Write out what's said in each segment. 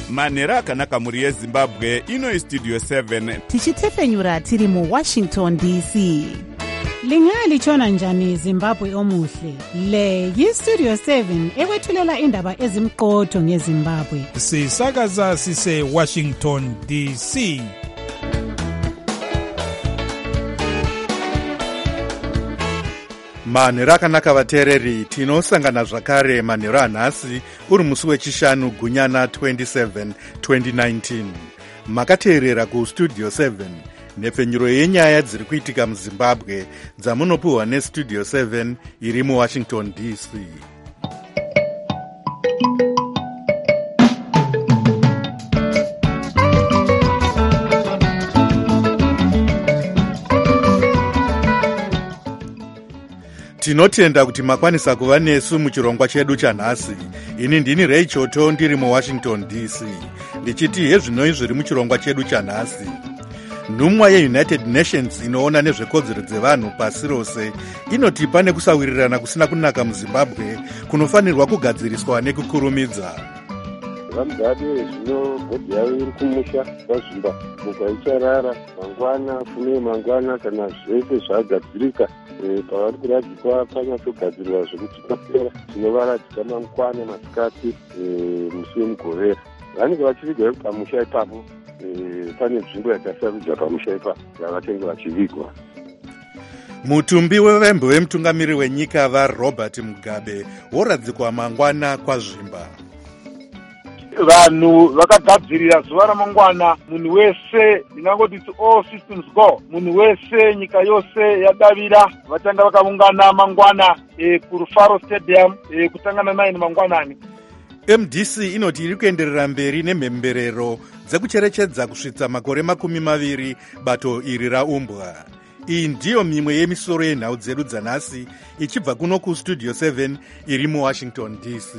manhero akanaka muri yezimbabwe. Ino istudio 7 tichitefenyura tiri muWashington DC. Lingalitshona njani Zimbabwe omuhle? Le yiStudio 7 ekwethulela indaba ezimqotho ngeZimbabwe. Sisakaza sise Washington DC. manhero akanaka vateereri, tinosangana zvakare manhero anhasi uri musi wechishanu gunyana 27 2019. makateerera kustudio 7 nhepfenyuro yenyaya dziri kuitika muzimbabwe dzamunopiwa nestudio 7 iri muWashington DC. tinotenda kuti makwanisa kuva nesu muchirongwa chedu chanhasi. ini ndini Ray Choto ndiri muWashington DC ndichiti hezvinoi zviri muchirongwa chedu chanhasi. nhumwa yeUnited Nations inoona nezvekodzero dzevanhu pasi rose inoti pane kusawirirana kusina kunaka muZimbabwe kunofanirwa kugadziriswa nekukurumidza. vamugade zvino bhodhi yavo iri kumusha vazvimba muga icharara mangwana fume mangwana kana zvese zvagadzirika pavari kuradzikwa panyatsogadzirwa zvekuti papera zvinovaradzika mangwana masikati musi wemugovera vanenge vachivigwa pamusha ipapo. pane nzvimbo yakasarudzwa pamusha ipapo yavatenge vachivigwa. mutumbi wevembe wemutungamiri wenyika vaRobert Mugabe woradzikwa mangwana kwazvimba. vanhu vakagadzirira zuva ramangwana. munhu wese ndingangoti all systems go. munhu wese nyika yose yadavira vatanga vakaungana mangwana kuRufaro Stadium kutangana naini mangwanani. MDC inoti iri kuenderera mberi nemhemberero dzekucherechedza kusvitsa makore 20 bato iri raumbwa. iyi ndiyo mimwe yemisoro yenhau dzedu dzanhasi ichibva kuno kustudio 7 iri muWashington DC.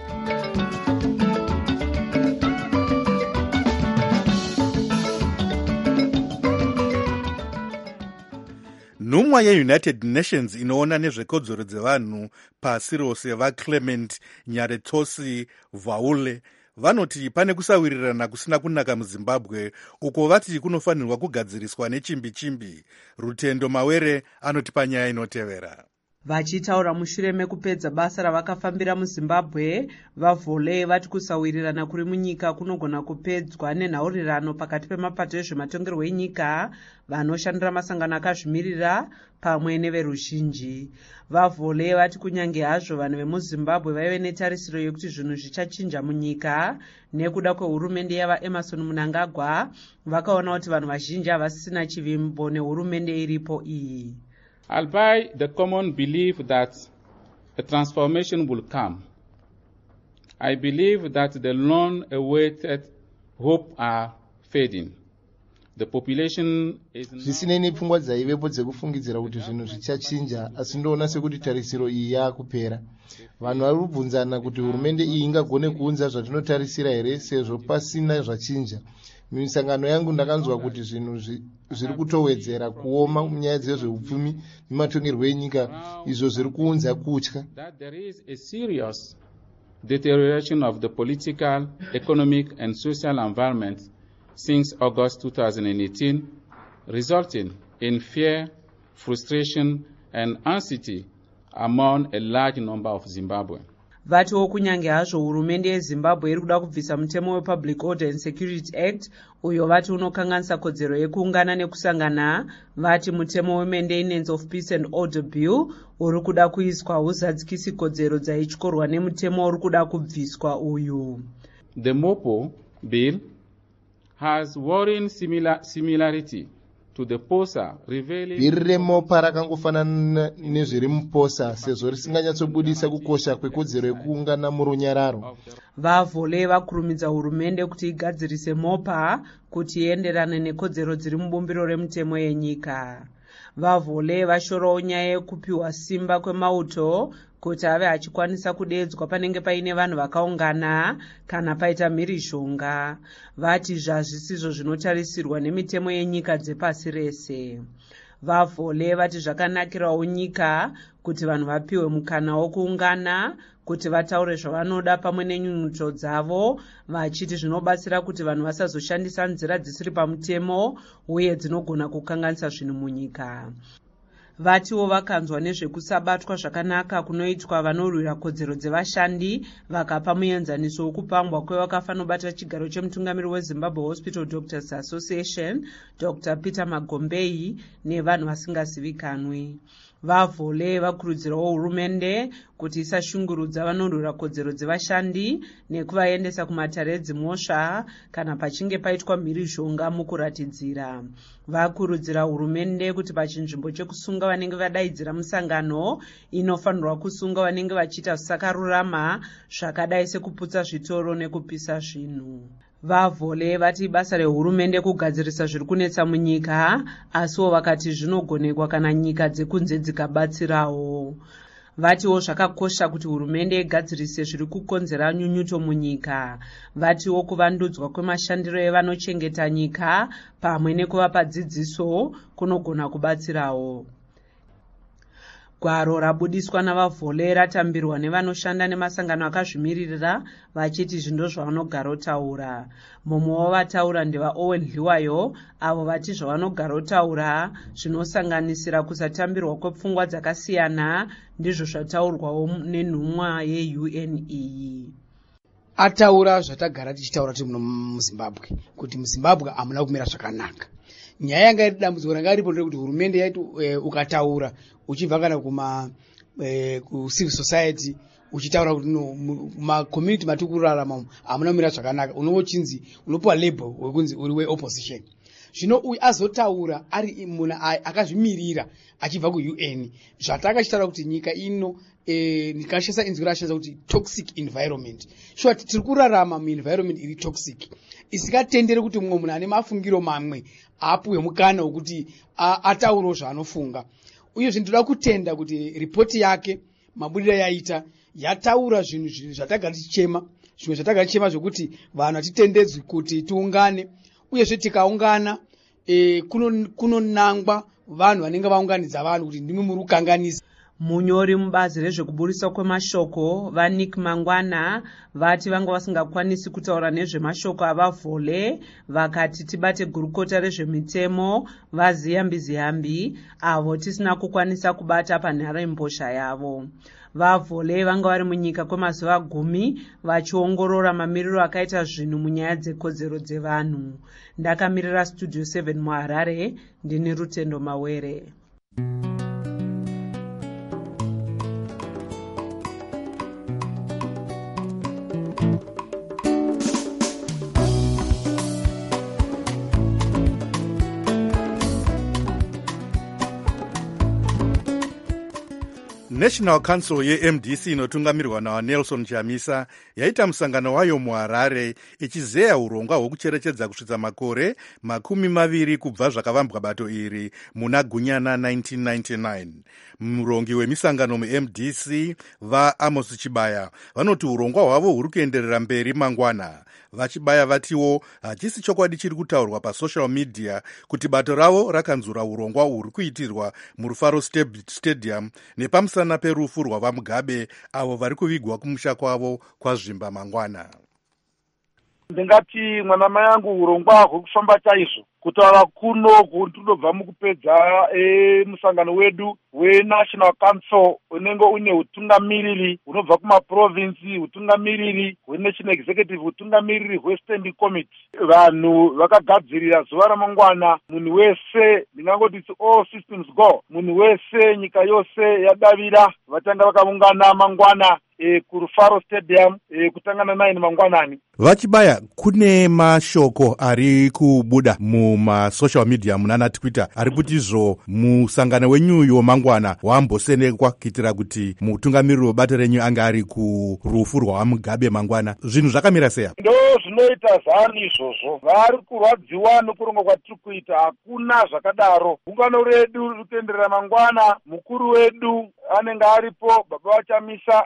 nhumwa yeUnited Nations inoona nezvekodzero dzevanhu pasi rose vaClement Nyaretsosi Vaule vanoti pane kusawirirana kusina kunaka muZimbabwe uko vati kunofanirwa kugadziriswa nechimbi-chimbi. Rutendo Mawere anoti panyaya inotevera. Vachitaura mushure mekupedza basa ravakafambira muZimbabwe, vaVole vati kusawirirana kuri munyika kunogona kupedzwa nenhaurirano pakati pemapato ezvematongerwo enyika, vanoshandira masangano akazvimirira pamwe neveruzhinji. VaVole vati kunyange hazvo vanhu vemuZimbabwe vaive netarisiro yekuti zvinhu zvichachinja munyika nekuda kwehurumende yavaEmerson Mnangagwa, vakaona kuti vanhu vazhinji havasisina chivimbo nehurumende iripo iyi. Albeit the common belief that a transformation will come, I believe that the long-awaited hope are fading. The population is zvisinei nepfungwa dzaivepo dzekufungidzira kuti zvinhu zvichachinja, asi ndoona sekuti tarisiro iyi yaakupera. vanhu vari kubvunzana kuti hurumende iyi ingagone kuunza zvatinotarisira here sezvo pasina zvachinja. Misangano yangu ndakanzwa kuti zvinhu zviri kutowedzera kuoma munyaya dzezveupfumi nematongerwo enyika, izvo zviri kuunza kutya. There is a serious deterioration of the political, economic and social environment since August 2018, resulting in fear, frustration and anxiety among a large number of Zimbabweans. Vatiwo kunyange hazvo hurumende yeZimbabwe iri kuda kubvisa mutemo wePublic Order and Security Act uyo vati unokanganisa kodzero yekuungana nekusangana, vati mutemo weMaintenance of Peace and Order Bill uri kuda kuiswa huzadzikisi kodzero dzaityorwa nemutemo uri kuda kubviswa uyu. The MOPO bill has worrying similarity to the POSA, revealing bhiri reMOPA rakangofanana nezviri muPOSA sezvo risinganyatsobudisa kukosha kwekodzero yekuungana murunyararo. VaVole vakurumidza hurumende kuti igadzirise MOPA kuti ienderane nekodzero dziri mubumbiro remutemo yenyika. VaVole vashorawo nyaya yekupiwa simba kwemauto kuti ave achikwanisa kudedzwa panenge paine vanhu vakaungana kana paita mhirizhonga. Vati zvazvisizvo zvinotarisirwa nemitemo yenyika dzepasi rese. Vavhole vati zvakanakirawo nyika kuti vanhu vapiwe mukana wokuungana kuti vataure zvavanoda pamwe nenyunyuto dzavo, vachiti zvinobatsira kuti vanhu vasazoshandisa nzira dzisiri pamutemo uye dzinogona kukanganisa zvinhu munyika. Vatiwo vakanzwa nezvekusabatwa zvakanaka kunoitwa vanorwira kodzero dzevashandi, vakapa muenzaniso wokupambwa kwevakafanobata chigaro chemutungamiri weZimbabwe Hospital Doctors Association Dr. Peter Magombei nevanhu vasingazivikanwi. Vavhole vakurudzirawo hurumende kuti isashungurudza vanorwira kodzero dzevashandi nekuvaendesa kumatare edzimhosva kana pachinge paitwa mhirizhonga mukuratidzira. Vakurudzira hurumende kuti pachinzvimbo chekusunga vanenge vadaidzira musangano inofanirwa kusunga vanenge vachiita zvisakarurama zvakadai sekuputsa zvitoro nekupisa zvinhu. Vavhole vati basa rehurumende kugadzirisa zviri kunetsa munyika, asiwo vakati zvinogonekwa kana nyika dzekunze dzikabatsirawo. Vatiwo zvakakosha kuti hurumende igadzirise zviri kukonzera nyunyuto munyika. Vatiwo kuvandudzwa kwemashandiro evanochengeta nyika pamwe nekuvapa dzidziso kunogona kubatsirawo. Gwaro rabudiswa navavhole ratambirwa nevanoshanda nemasangano akazvimiririra vachiti zvindo zvavanogarotaura. Mumwe wavataura ndevaOwen Hliwayo, avo vati zvavanogarotaura zvinosanganisira kusatambirwa kwepfungwa dzakasiyana ndizvo zvataurwawo nenhumwa yeUN iyi. Ataura zvatagara tichitaura tiri muno muZimbabwe kuti muZimbabwe hamuna kumira zvakanaka. Nyaya yanga iri dambudziko ranga ripo ndekuti hurumende yaiti ukataura uchibva kana kucivil society uchitaura kuti community matikurarama hamuna kumira zvakanaka, unochinzi unopiwa label wekunzi uri weopposition. Zvino uyu azotaura ari munhu akazvimirira achibva kuUN zvatakachitaura kuti nyika ino nikashesa inzwi rashesa kuti toxic environment. Sure tiri kurarama muenvironment iri toxic isikatendere kuti mumwe munhu ane mafungiro mamwe apuwe mukana wekuti ataurawo zvaanofunga. Uye ndoda kutenda kuti ripoti yake mabudiro yaita yataura zvinhu zvatagara tichema, zvimwe zvatagara tichema zvokuti vanhu hatitendedzwi kuti tiungane, uyezve tikaungana kunonangwa vanhu vanenge vaunganidza vanhu kuti ndimwe muri kukanganisa. Munyori mubazi rezvekuburiswa kwemashoko vaNick Mangwana vati vanga vasingakwanisi kutaura nezvemashoko avavhole, vakati tibate gurukota rezvemitemo vaziyambi avo tisina kukwanisa kubata panharembozha yavo. Vavhole vanga vari munyika kwemazuva 10 vachiongorora mamiriro akaita zvinhu munyaya dzekodzero dzevanhu. Ndakamirira Studio 7 muHarare, ndini Rutendo Mawere. National Council yeMDC inotungamirwa naNelson Chamisa yaita musangano wayo muHarare ichizeya urongwa hwekucherechedza kusvitsa makore 20 kubva zvakavambwa bato iri muna Gunyana 1999. Murongi wemisangano muMDC vaAmos Chibaya vanoti urongwa hwavo huri kuenderera mberi mangwana. Vachibaya vatiwo hachisi chokwadi chiri kutaurwa pasocial media kuti bato ravo rakanzura urongwa huri kuitirwa muRufaro Stadium nepamusana perufu rwavaMugabe avo vari kuvigwa kumusha kwavo kwazvimba mangwana. Ndingati mwana mai angu urongwa hwekufamba chaizvo kutaura kuno kunobva mukupedza musangano wedu weNational Council unenge une utungamiriri unobva kumaprovinsi, utungamiriri hweNational Executive, utungamiriri hweStanding Committee. Vanhu vakagadzirira zuva ramangwana, munhu wese, ndingangoti all systems go, munhu wese nyika yose yadavira vatanga vakaungana mangwana kuRufaro Stadium kutangana 9 mangwanani. Vachibaya, kune mashoko ari kubuda mumasocial media munana Twitter ari kuti izvo musangano wenyuyo mangwana wambosenekwa kuitira kuti mutungamiriri webato renyu anga ari kurufu rwaMugabe mangwana. Zvinhu zvakamira seya? Ndo zvinoita zani izvozvo. Vari kurwadziwa nokurongwa kwatiri kuita, hakuna zvakadaro. Gungano redu rikuenderera mangwana, mukuru wedu anenge aripo, baba vaChamisa havana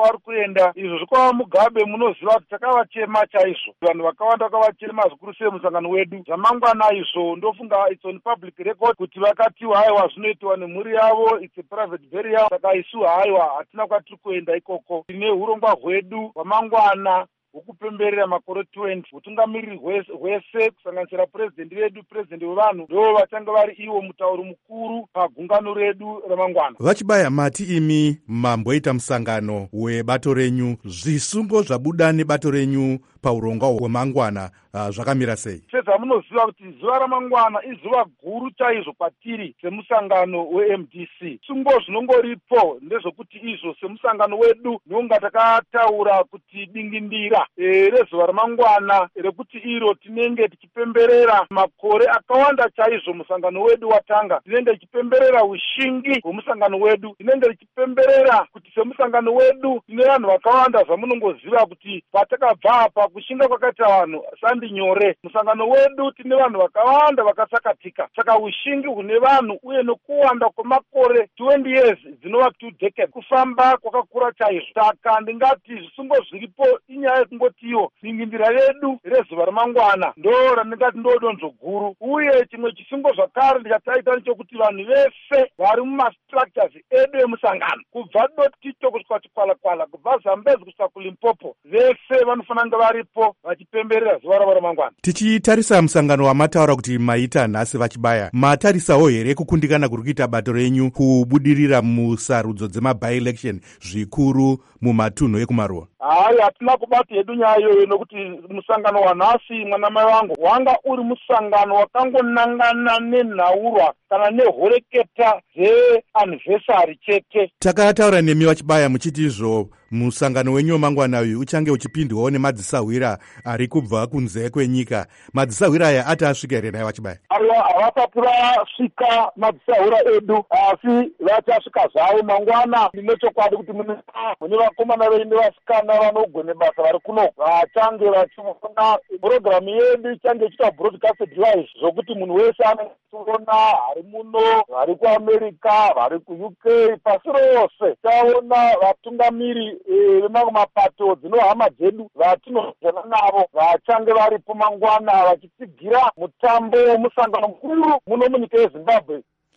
kwavari kuenda. Izvo zvikwava Mugabe munoziva kuti takavachema chaizvo, vanhu vakawanda vakavachema zvikuru sei musangano wedu. Zvamangwana izvo ndofunga it's on public record kuti vakati haiwa zvinoitwa nemhuri yavo, it's a private burial. Saka isu haiwa hatina kwatiri kuenda ikoko. Tine urongwa hwedu hwamangwana hwekupemberera makore 20. Utungamiriri hwese kusanganisira purezidendi vedu, purezidendi wevanhu, ndo vachange vari ivo mutauri mukuru pagungano redu ramangwana. Vachibaya, mati imi mamboita musangano webato renyu, zvisungo zvabuda nebato renyu paurongwa hwemangwana zvakamira sei? Sezvamunoziva kuti zuva ramangwana izuva guru chaizvo kwatiri semusangano weMDC. Sungo zvinongoripo ndezvokuti izvo semusangano wedu ndonga takataura kuti dingindira rezuva ramangwana rekuti iro tinenge tichipemberera makore akawanda chaizvo musangano wedu watanga. Tinenge tichipemberera ushingi hwemusangano wedu, tinenge tichipemberera kuti semusangano wedu tine vanhu vakawanda zvamunongoziva kuti patakabva apa kushinga kwakaita vanhu sandi nyore. Musangano wedu tine vanhu vakawanda vakasakatika, saka ushingi hune vanhu uye nokuwanda kwemakore 20 years dzinova 2 decades kufamba kwakakura chaizvo. Saka ndingati zvisungo zviripo inyaya yekungotiyo dingindira redu rezuva ramangwana ndo randingati ndo donzvo guru. Uye chimwe chisungo zvakare ndichataita nechekuti vanhu vese vari mumastructures edu emusangano kubva Dotito kusvika Chikwalakwala, kubva Zambezi kusvika kuLimpopo, vese vanofanira kunge varipo vachipemberera zuva ravo ramangwana. Tichitarisa musangano wamataura kuti maita nhasi Vachibaya, matarisawo here kukundikana kuri kuita bato renyu kubudirira musarudzo dzema-by-election zvikuru mumatunhu ekumaruwa? Hai, hatina kubata hedu nyaya iyoyo, nokuti musangano wanhasi mwanamai vangu wanga uri musangano wakangonangana nenhaurwa kana nehoreketa dzeanniversary chete. Takataura nemi Vachibaya muchiti izvo musangano wenyu wemangwana uyu uchange uchipindwawo nemadzisahwira ari kubva kunze kwenyika. Madzisahwira aya ati asvika here naye Vachibaya? Havasati vasvika madzisahwira edu, asi vachasvika zvavo mangwana. Ndinochokwadi kuti mune vakomana vedu nevasikana vanogone basa vari kuno vachange vachiona purogiramu yedu ichange ichiita broadcasted live, zvokuti munhu wese anationa ari muno, vari kuAmerica, vari kuUK, pasi rose taona vatungamiri vemamwe mapato dzinohama dzedu vatinozana navo vachange varipo mangwana vachitsigira mutambo womusangano mukuru muno munyika yeZimbabwe.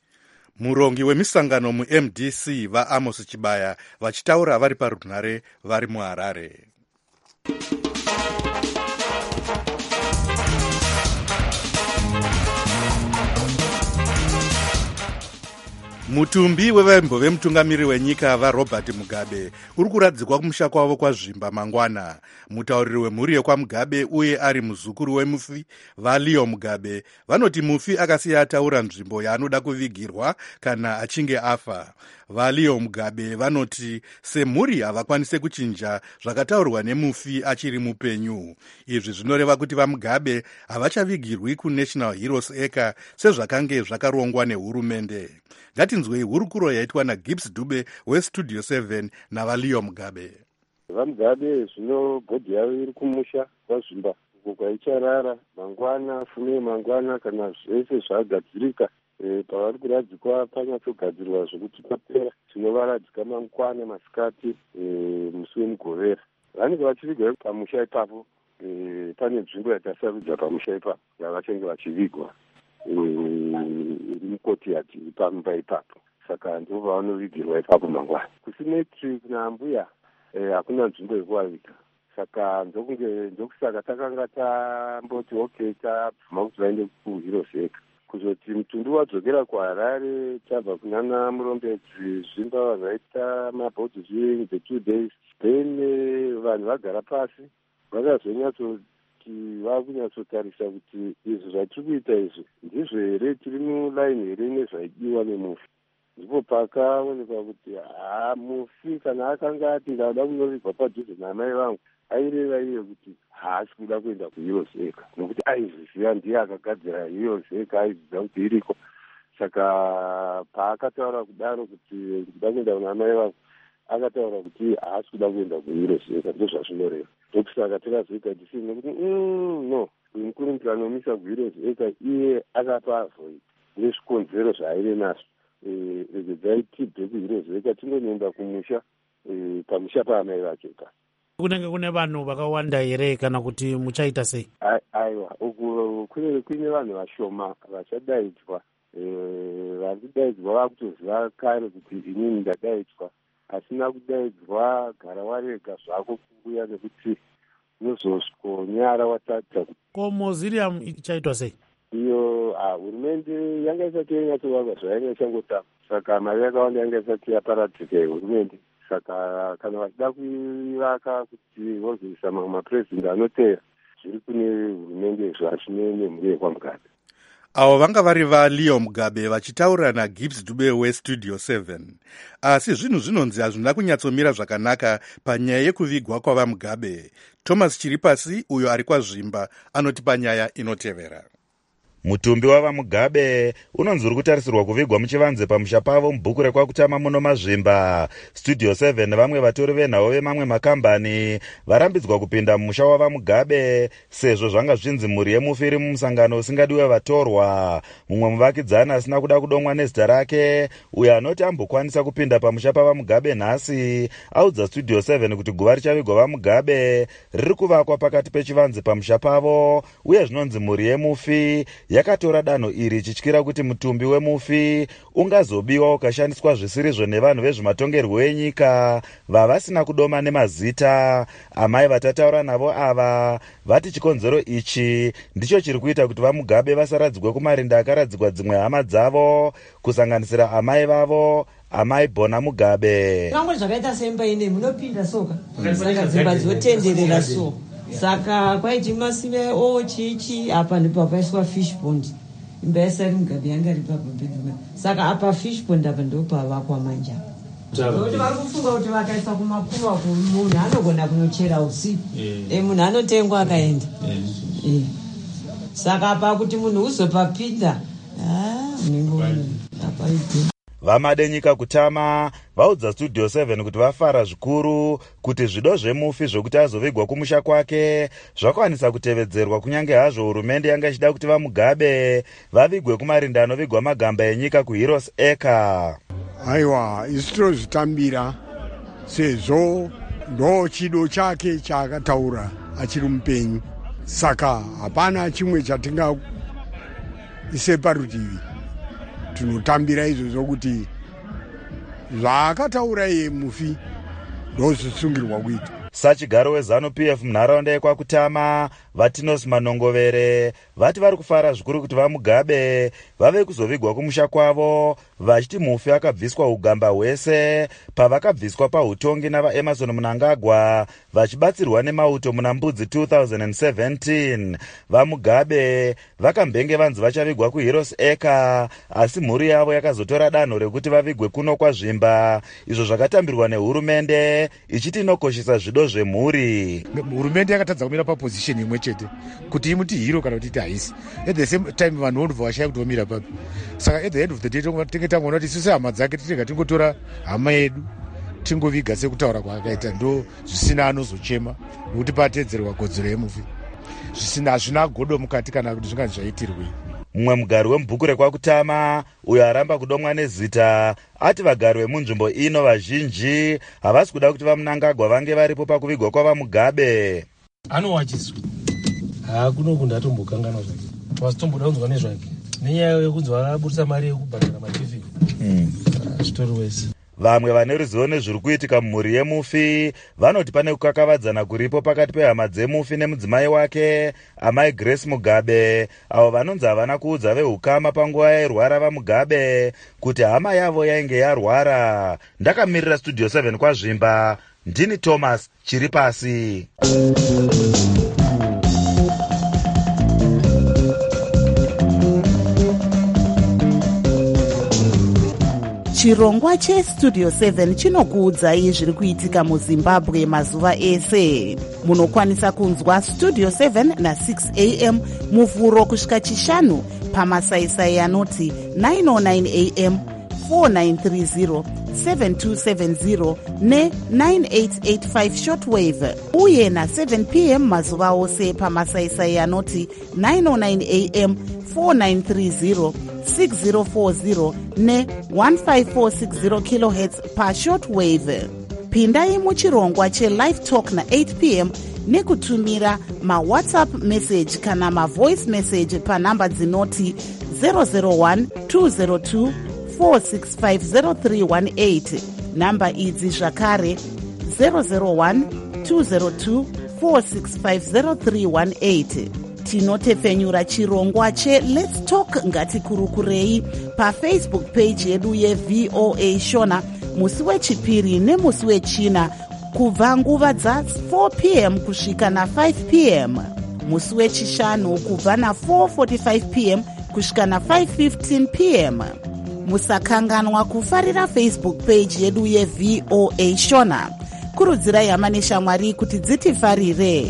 Murongi wemisangano muMDC vaAmos Chibaya vachitaura vari parunhare vari muHarare. Mutumbi wevembo vemutungamiri wenyika vaRobert Mugabe uri kuradzikwa kumusha kwavo kwazvimba mangwana. Mutauriri wemhuri yekwaMugabe uye ari muzukuru wemufi vaLeo Mugabe vanoti mufi akasiya ataura nzvimbo yaanoda kuvigirwa kana achinge afa. VaLeo Mugabe vanoti semhuri havakwanise kuchinja zvakataurwa nemufi achiri mupenyu. Izvi zvinoreva kuti vaMugabe havachavigirwi kuNational Heroes Acre sezvakange zvakarongwa nehurumende. Ngatinzwei hurukuro yaitwa naGibbs Dube weStudio 7 navaLeo Mugabe. VaMugabe zvino bhodhi yavo iri kumusha kwazvimba uko kwaicharara mangwana, fume mangwana kana zvese zvagadzirika. Pavari kuradzikwa panyatsogadzirwa zvokuti papera tinovaradzika mangwana masikati musi wemugovera. Vanenge vachivigwa pamusha ipapo, pane nzvimbo yatasarudza pamusha ipapo yavachange vachivigwa iri mukoti yati pamba ipapo. Saka ndo vavanovigirwa ipapo mangwana. Kusimetri kuna ambuya hakuna nzvimbo yekuvaviga. Saka ndokusaka takanga tamboti okay tabvuma kuti vaende kuHeroes Acre. Kuzoti mutundu wadzokera kuHarare tabva kunana Murombedzi zvimba vazaita mabhodhi viewing the 2 days. Then vanhu vagara pasi vakazonyatsoti vakunyatsotarisa kuti izvi zvatiri kuita izvi ndizvo here tiri mulaini here nezvaidiwa nemufi. Ndipo pakaonekwa kuti mufi kana akanga ati ndada kunovigwa padhuze namai vangu aireva iye kuti haasi kuda kuenda kuHeroes Acre nokuti aizviziva ndiye akagadzira Heroes Acre, aizviziva kuti iriko. Saka paakataura kudaro kuti ndida kuenda kunamai vangu akataura kuti haasi kuda kuenda kuHeroes Acre, ndozvazvinoreva. Ndokusaka takazoita disi nokuti no uyu mukurumukira anomisa kuHeroes Acre iye akapa avoid nezvikonzero zvaaive nazvo. Dzaitibve kuHeroes Acre tingonoenda kumusha pamusha paamai vacheka. Kunenge kune vanhu vakawanda here kana kuti muchaita sei? Aiwa, uku kune vanhu vashoma vachadaidzwa. Vari kudaidzwa vakutoziva kare kuti inini ndadaidzwa, asina kudaidzwa gara warega zvako kuuya nekuti unozoswonyara watadza. Ko mausoleum ichaitwa sei? Iyo hurumende yanga isati yanyatsovakwa zvayanga ichangotama, saka mari yakawanda yanga isati yaparadzika hurumende. Saka kana vachida kuivaka kuti vozoisa mamwe mapurezidendi anoteera, zviri kune hurumende zvachine nemhuri yekwaMugabe. Avo vanga vari vaLeo Mugabe vachitaura naGibbs Dube weStudio 7. Asi zvinhu zvinonzi hazvina kunyatsomira zvakanaka panyaya yekuvigwa kwavaMugabe. Thomas Chiripasi, uyo ari kwaZvimba, anoti panyaya inotevera. Mutumbi wavaMugabe unonzi uri kutarisirwa kuvigwa muchivanze pamusha pavo mubhuku rekwakutama muno maZvimba. Studio 7 nevamwe vatori venhau vemamwe makambani varambidzwa kupinda mumusha wavaMugabe sezvo zvanga zvinzi mhuri yemufi iri mumusangano usingadiwe vatorwa. Mumwe muvakidzani asina kuda kudomwa nezita rake, uyo anoti ambokwanisa kupinda pamusha pavaMugabe nhasi, audza Studio 7 kuti guva richavigwa vaMugabe riri kuvakwa pakati pechivanze pamusha pavo, uye zvinonzi mhuri yemufi yakatora danho iri ichityira kuti mutumbi wemufi ungazobiwa ukashandiswa zvisirizvo nevanhu vezvematongerwo enyika vavasina kudoma nemazita. Amai vatataura navo ava vati chikonzero ichi ndicho chiri kuita kuti vaMugabe vasaradzikwe kumarinda akaradzikwa dzimwe hama dzavo, kusanganisira amai vavo, amai Bona Mugabe. Kamwe zvakaita semba ine munopinda soka saka dzimba dzotenderera so, saka kwaiti masive chichi apa ndipo paiswa fish pond. Imba yasari Mugabe yanga iri papa bedroom, saka apa fish pond apa ndipo pavakwa manja. Kuti vari kufunga kuti vakaisa kumakuva munhu anogona kunochera usiku, munhu anotengwa akaenda. Saka apa kuti munhu uzopapinda unenge apaite. Vamadenyika kutama vaudza Studio 7 kuti vafara zvikuru kuti zvido zvemufi zvokuti azovigwa kumusha kwake zvakwanisa kutevedzerwa, kunyange hazvo hurumende yanga ichida kuti vaMugabe vavigwe kumarinda anovigwa magamba enyika kuHeroes Acre. Aiwa, isu tinozvitambira sezvo ndo chido chake chaakataura achiri mupenyu, saka hapana chimwe chatingaise parutivi. Tinotambira izvozvo kuti zvaakataura iye mufi ndozvisungirwa kuita. Sachigaro weZANU-PF munharaunda yekwakutama Vatinos Manongovere vati vari kufara zvikuru kuti vaMugabe vave kuzovigwa kumusha kwavo, vachiti mufi akabviswa ugamba hwese pavakabviswa pautongi navaEmerson Mnangagwa vachibatsirwa nemauto muna Mbudzi 2017. VaMugabe vakambenge vanzi vachavigwa kuHeroes Acre, asi mhuri yavo yakazotora danho rekuti vavigwe kuno kwaZvimba, izvo zvakatambirwa nehurumende ichiti inokoshesa zvido zvemhuri. Hurumende yakatadza kumira papozisheni imwe chete kuti imuti hero kana kuti haisi. At the same time vanhu ndobva vashaya kuti vamira papi. Saka at the end of the day tinge tangoona kuti isusu hama dzake tinenge tingotora hama yedu tingoviga sekutaura kwaakaita, ndo zvisina anozochema nokuti patedzerwa kodzero yemufi. Hazvina godo mukati kana kuti zvinganzi zvaitirwi. Mumwe mugari wemubhuku rekwakutama uyo aramba kudomwa nezita ati vagari vemunzvimbo ino vazhinji havasi kuda kuti vaMnangagwa vange varipo pakuvigwa kwavaMugabe. Anowachiswa kuno ndatombokanganwa zvake, twasitomboda kunzwa nezvake nenyaya yekunzi vakabudisa mari yekubhadhara matifi zvitori wese. Vamwe vane ruzivo nezviri kuitika mumhuri yemufi vanoti pane kukakavadzana kuripo pakati pehama dzemufi nemudzimai wake amai Grace Mugabe, avo vanonzi havana kuudza vehukama panguva yairwara vaMugabe kuti hama yavo yainge yarwara. Ndakamirira Studio 7 kwaZvimba, ndini Thomas Chiripasi. Chirongwa cheStudio 7 chinokuudzai zviri kuitika muZimbabwe mazuva ese. Munokwanisa kunzwa Studio 7 na6 am muvhuro kusvika chishanu pamasaisai anoti 909 am, 4930, 7270 ne9885 shortwave, uye na7 pm mazuva ose pamasaisai anoti 909 am, 4930, 6040 ne 15460 kHz pa shortwave. pindai muchirongwa chelive talk na8 p.m. nekutumira mawhatsapp message kana mavoice message panhamba dzinoti 001 202 4650318. Namba idzi zvakare 001 202 4650318. Tinotepfenyura chirongwa cheLet's Talk ngatikurukurei pafacebook page yedu yeVOA Shona musi wechipiri nemusi wechina kubva nguva dza4 p.m. kusvika na5 p.m. musi wechishanu kubva na4:45 p.m. kusvika na5:15 p.m. musakanganwa kufarira Facebook page yedu yeVOA Shona. Kurudzirai hama neshamwari kuti dzitifarire.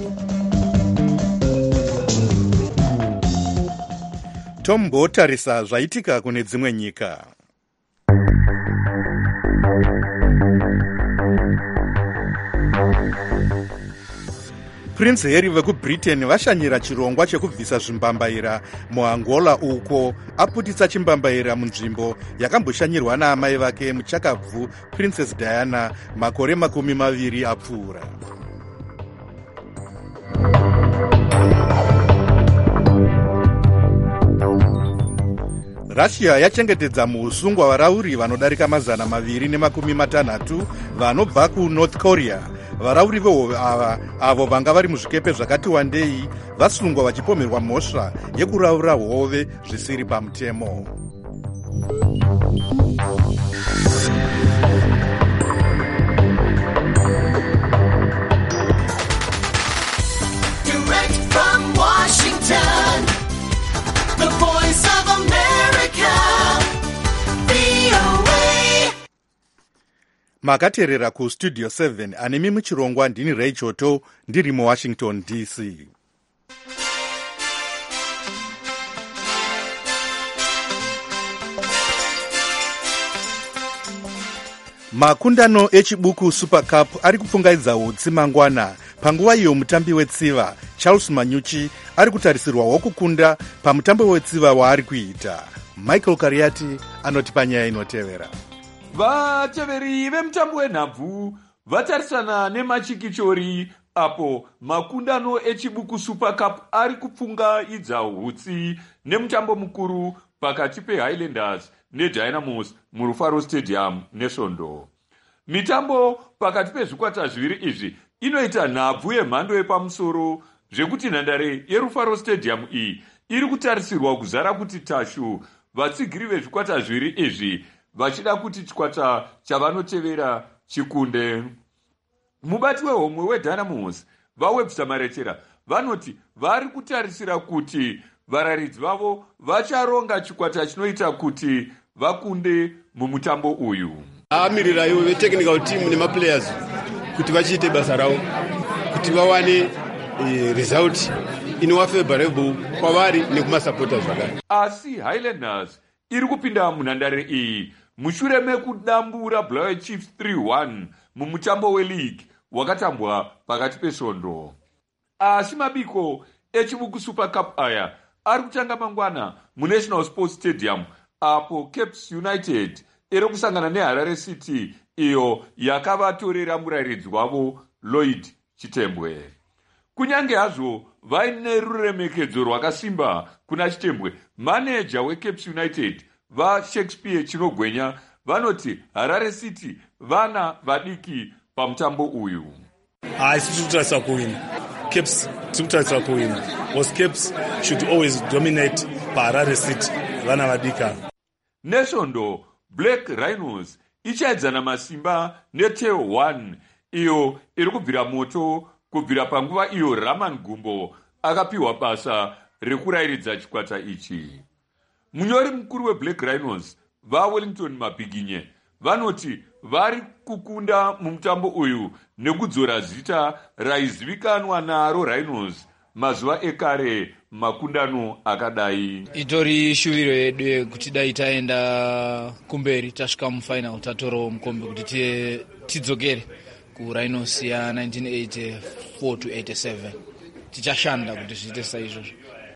Tombotarisa zvaitika kune dzimwe nyika. Prince Harry vekuBritain vashanyira chirongwa chekubvisa zvimbambaira muAngola uko aputisa chimbambaira munzvimbo yakamboshanyirwa naamai vake muchakabvu Princess Diana makore 20 apfuura. Russia yachengetedza muusungwa varauri vanodarika 260 vanobva kuNorth Korea. Varauri vehove avo vanga vari muzvikepe zvakati wandei vasungwa vachipomerwa mhosva yekuraura hove zvisiri pamutemo. Direct from Washington, the voice of America, VOA. Makateerera kustudio 7 anemi muchirongwa ndini Ray Choto ndiri muWashington DC. Makundano echibuku Super Cup ari kupfungaidza utsi mangwana. Panguva iyo mutambi wetsiva Charles Manyuchi ari kutarisirwawo kukunda pamutambo wetsiva waari kuita. Michael Kariati anoti panyaya inotevera. Vateveri vemutambo wenhabvu vatarisana nemachikichori apo makundano echibuku Super Cup ari kupfungaidza utsi nemutambo mukuru pakati peHighlanders neDynamos muRufaro Stadium neSvondo. Mitambo pakati pezvikwata zviviri izvi inoita nhabvu yemhando yepamusoro zvekuti nhandare yeRufaro Stadium iyi iri kutarisirwa kuzara kuti tashu vatsigiri vezvikwata zviviri izvi vachida kuti chikwata chavanotevera chikunde. Mubati wehomwe weDynamos vaWebster Marechera vanoti vari kutarisira kuti vararidzi vavo vacharonga chikwata chinoita kuti vakunde mumutambo uyu. Amirirayo vetechnical team nemaplayers kuti vachiite basa ravo kuti vawane result inova favorable kwavari nekumasupporters zvakare. Asi Highlanders iri kupinda munhandare iyi mushure mekudambura Blair Chiefs 3-1 mumutambo weleague wakatambwa pakati peSvondo. Asi mabiko echibuku Super Cup aya ari kutanga mangwana muNational Sports Stadium apo Caps United iri kusangana neHarare City iyo yakavatorera murayiridzi wavo Lloyd Chitembwe. Kunyange hazvo vaine ruremekedzo rwakasimba kuna Chitembwe, manager weCaps United vaShakespeare Chinogwenya vanoti Harare City vana vadiki pamutambo uyu. Isi tikutarisa kuwina. Caps tikutarisa kuwina. Was Caps should always dominate paHarare City vana vadika. neSvondo Black Rhinos ichaidzana masimba neTeo 1 iyo iri kubvira moto kubvira panguva iyo Raman Gumbo akapiwa basa rekurayiridza chikwata ichi. Munyori mukuru weBlack Rhinos vaWellington Mabiginye vanoti vari kukunda mumutambo uyu nekudzora zita raizivikanwa naro Rhinos mazuva ekare makundano akadai. Itori shuviro yedu kuti dai taenda kumberi tasvika mufinal tatorawo mukombe kuti tidzokere kuRhinos ya 1984 to 87 tichashanda kuti zviite saizvozvo.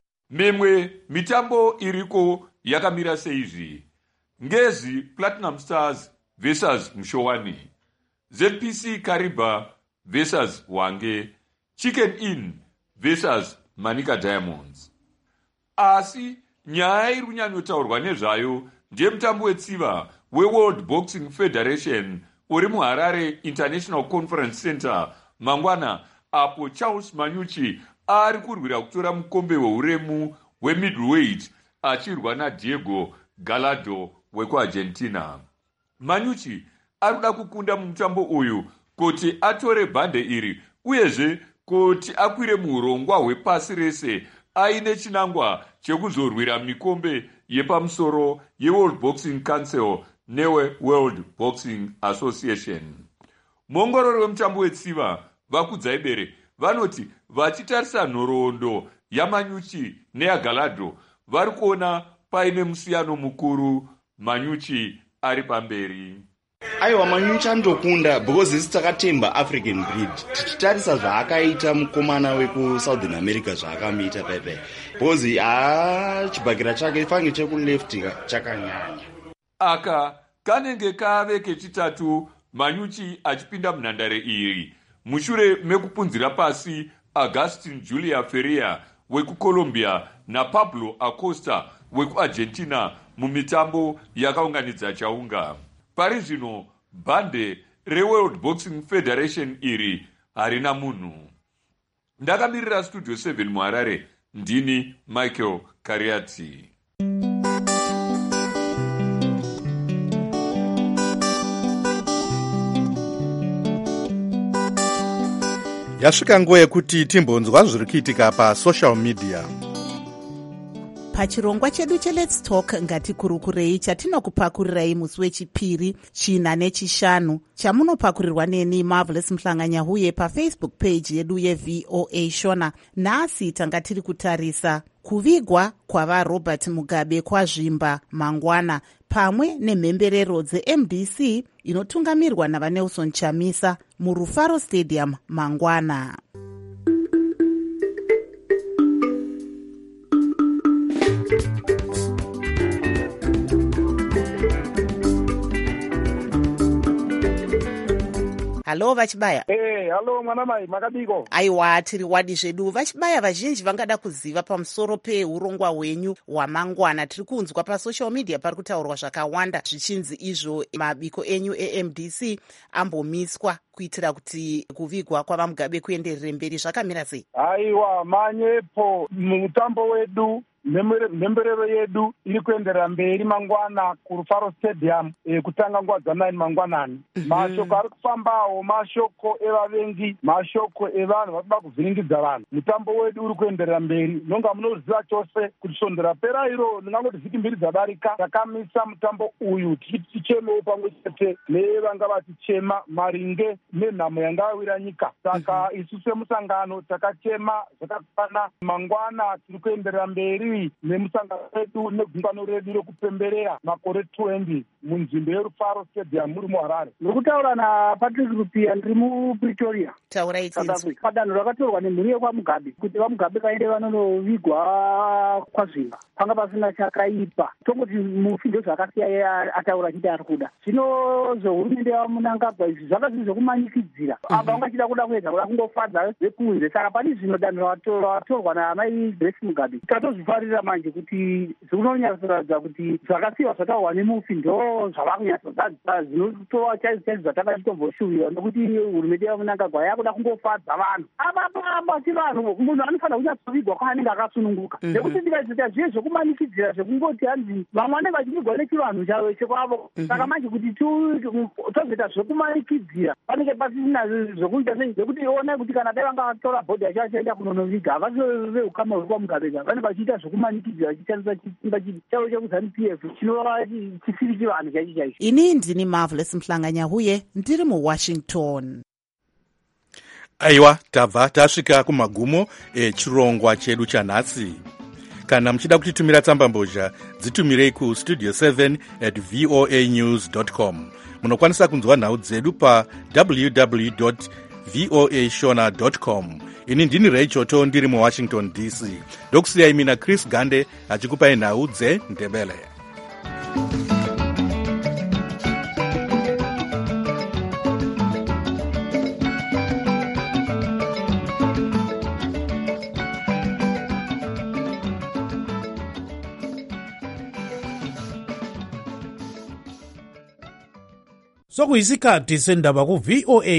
Mimwe mitambo iriko yakamira seizvi: Ngezi Platinum Stars versus Mshowani, ZPC Kariba versus Wange, Chicken Inn versus Manika Diamonds. Asi nyaya iri kunyanyotaurwa nezvayo ndemutambo wetsiva weWorld Boxing Federation uri muHarare International Conference Center mangwana, apo Charles Manyuchi ari kurwira kutora mukombe weuremu wemiddleweight achirwa naDiego Gallardo wekuArgentina. Manyuchi ari kuda kukunda mumutambo uyu kuti atore bhande iri uyezve kuti akwire muurongwa hwepasi rese aine chinangwa chekuzorwira mikombe yepamusoro yeWorld Boxing Council neweWorld Boxing Association. Muongorori wemutambo wetsiva Vakudzaibere vanoti vachitarisa nhoroondo yaManyuchi neyaGallardo vari kuona paine musiyano mukuru, Manyuchi ari pamberi. Aiwa, Manyuchi andokunda because isi takatemba African breed. Tichitarisa zvaakaita mukomana weku Southern America zvaakamuita pepe. Because chibhakira chake fange chekuleft chakanyanya. Aka kanenge kave kechitatu Manyuchi achipinda munhandare iri mushure mekupunzira pasi Agustin Julia Ferreira wekuColombia naPablo Acosta wekuArgentina mumitambo yakaunganidza chaunga. Pari zvino bhande reWorld Boxing Federation iri harina munhu. Ndakamirira Studio 7 muHarare, ndini Michael Kariati. Yasvika nguva yekuti timbonzwa zviri kuitika pasocial media. Pachirongwa chedu cheLet's Talk ngatikurukurei chatinokupakurirai musi wechipiri, china nechishanu, chamunopakurirwa neni Marvelous Mhlanganyahuye paFacebook page yedu yeVOA Shona. Nhasi tanga tiri kutarisa kuvigwa kwavaRobert Mugabe kwazvimba mangwana pamwe nemhemberero dzeMDC inotungamirwa navaNelson Chamisa muRufaro Stadium mangwana. Halo Vachibaya. Halo mwanamai, makadiko. Aiwa, tiri wadi zvedu. Vachibaya, vazhinji vangada kuziva pamusoro peurongwa hwenyu hwamangwana. Tiri kunzwa pasocial media pari kutaurwa zvakawanda zvichinzi izvo mabiko enyu eMDC ambomiswa kuitira kuti kuvigwa kwavaMugabe kuenderere mberi. Zvakamira sei? Aiwa, manyepo mutambo wedu mhemberero yedu iri kuenderera mberi mangwana kuRufaro Stadium kutanga nguva dza9 mangwanani. Mashoko ari kufambawo mashoko evavengi, mashoko evanhu vanoda kuvhiringidza vanhu. Mutambo wedu uri kuenderera mberi. Nonga munoziva chose kuti svondo rapera iro ndingangoti vhiki mbiri dzadarika takamisa mutambo uyu tichemewo pamwe chete nevanga vachichema maringe nenhamo yanga yawira nyika. Saka isu semusangano takachema zvakakwana. Mangwana tiri kuenderera mberi nemusangano wedu negungano redu rekupemberera makore 20 munzvimbo yeRufaro Stadium muri muHarare. Ndikutaura naPatrick Rupia, ndiri muPretoria. Taura itsitsi. Padanho rakatorwa nemhuri yekwaMugabe kuti vaMugabe vaende vanonovigwa kwazvimba panga pasina chakaipa. Tongoti mufi ndozvakasiya ataura achiti ari kuda. Zvino zvohurumende yaMunangagwa izvi zvakazvinhu zvokumanikidzira. Ava vangachida kuda kuedza kuda kungofadza vekunze. Saka pane zvino danho ratorwa naamai Grace Mugabe. Tatozvifarira manje kuti zvinonyatsoratidza kuti zvakasiyiwa zvataurwa nemufi ndo zvavakunyatsozadzisa zvinotova chaizvo zvatakachitomboshuviwa nokuti hurumende yaMunangagwa yakuda kungofadza vanhu. Apa si vanhu munhu anofanira kunyatsovigwa kwaanenge akasununguka. Nekuti tikaita zviye zvokumanikidzira zvekungoti hanzi vamwe vanenge vachivigwa nechivanhu chavo chekwavo. Saka manje kuti tozoita zvokumanikidzira panenge pasina zvokuita sei zvekuti onai kuti kana dai vanga vatora bhodhi yacho vachienda kunonoviga havazovehukama hwekwaMugabe vanenge vachiita zvokumanikidzira vachishandisa chisimba chavo chekuZANU-PF chinova chisiri chivanhu chaicho chaicho. Ini ndini Marvelous Mhlanganyahuye, ndiri muWashington. Aiwa, tabva tasvika kumagumo echirongwa chedu chanhasi. Kana muchida kutitumira tsambambozha, dzitumirei kustudio 7@voanews.com. Munokwanisa kunzwa nhau dzedu pa www.voashona.com. Ini ndini Reichoto, ndiri muWashington DC. Ndokusiyai mina Chris Gande achikupai nhau dzeNdebele. sokuyisikhathi sendaba ku-VOA